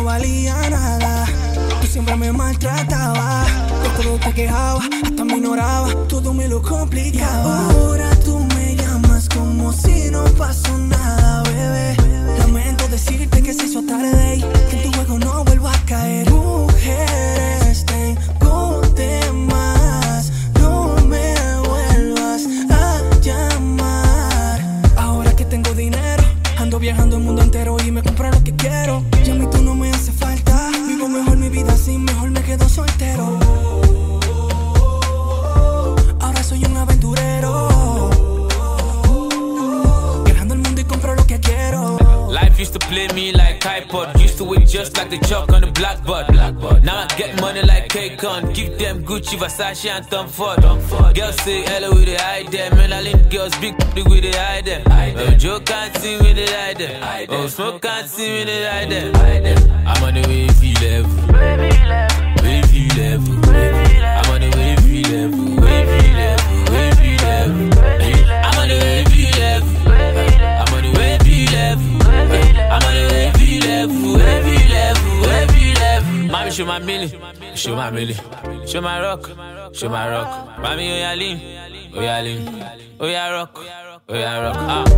valía nada. Tú siempre me maltratabas, de todo te quejabas, hasta me ignorabas, todo me lo complicaba. Ahora tú me llamas como si no pasó nada, bebé. Lamento decirte que se hizo tarde y que en tu juego no vuelvo a caer. Mujeres, tengo temas, no me vuelvas a llamar. Ahora que tengo dinero, ando viajando el mundo entero y me compro lo que quiero. Ya a mí tú no me hace falta, vivo mejor mi vida así, mejor me quedo soltero. Ahora soy un aventurero, viajando el mundo y compro lo que quiero. Life used to play me like iPod, used to wait just like the chalk on the blackboard. Now I get money like K-Con, give them Gucci, Versace and Tom Ford. Girls say hello with the hide them, Melanin girls big with the hide them. Oh, Joe can't see with the hide them, oh, Smoke can't see with the hide them. I'm on the wavy level, wavy level, I'm on the wavy level, wavy level, wavy level. I'm on the wavy level, I'm on the wavy level, I'm on the wavy level, wavy level, wavy level. Mommy show my milli, show my milli, show my rock, show my rock. Mommy, oh yeah lean, oh yeah lean, oh yeah rock, oh yeah rock.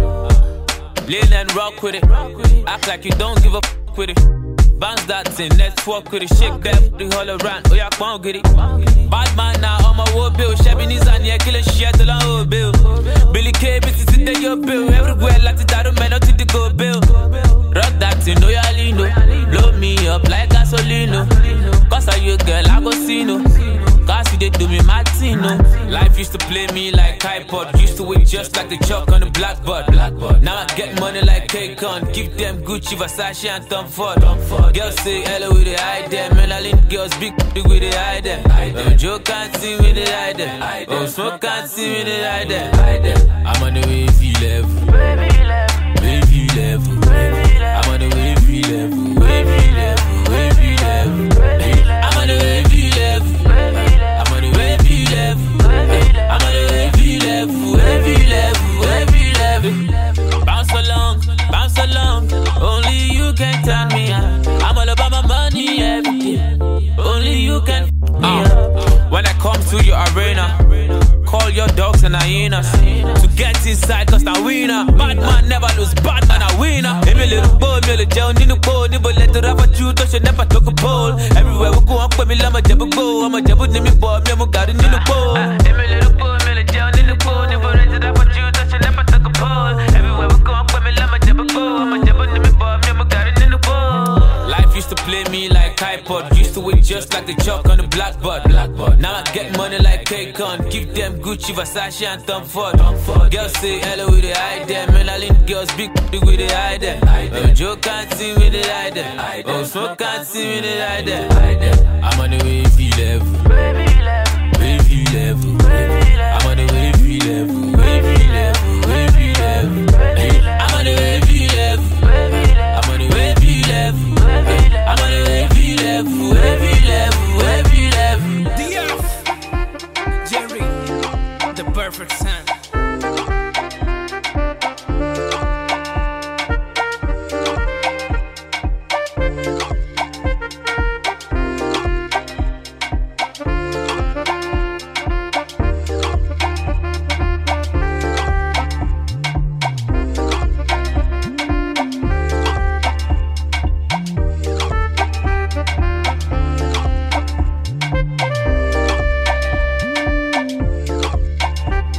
Lean and rock with it, act like you don't give a f with it. Bounce that thing, let's walk with it. Shake that booty all around, oh yeah, come on, get it. Bad man now on my war bill. Shabby knees and yeah, killing shit till I'm whole bill. Billy K, bitches in the your bill. Everywhere, like the Dado man, not to the go bill. Rock that thing, oh yeah, Lino. Blow me up like gasolino. Cause are you girl, I go see no. Cause you they do me Martino. Life used to play me like iPod, used to wait just like the chalk on the blackboard. Now I get money like K-Con, give them Gucci, Versace and Tom Ford. Girls say hello with the hide them, Melanin girls big with the hide them. Oh, Joe can't see with the hide them, oh, Smoke can't see with the hide them. I'm on the wavy level, wavy level, wavy level. I'm on the wavy level, wavy level, wavy level. I'm on the wavy level, I'm on the wavy level, I'm on the wavy level, wavy level, wavy level. Bounce along, only you can turn me on. I'm all about my money every day, only you can When I come to your arena, call your dogs and hyenas to get inside, cause I winner. Bad man never lose, bad man a winner. Hey, me little boy, me little Joe, need no boy, need but let the rapper you touch, you never talk a pole. Everywhere we go, I'm put me like my jabba go. I'm a jabba, need me boy, me, I'm a god, need no boy. Hey, me little boy, me little Joe, need no boy, need but let the rapper you touch, you never talk a pole. Everywhere we go, I'm put me like my jabba go. I'm a jabba, need me boy, me, I'm a god, need no boy. Life used to play me like iPod, used to wait just like the chalk on the blackboard. Now I get money like K-Con, give them Gucci, Versace and Tom Ford. Girls say hello with the hide them, Melanin girls big with the hide them. Oh, Joe can't see with the hide them, oh, Smoke can't see with the hide them. I'm on the wavy level, wavy level, I'm on the wavy level.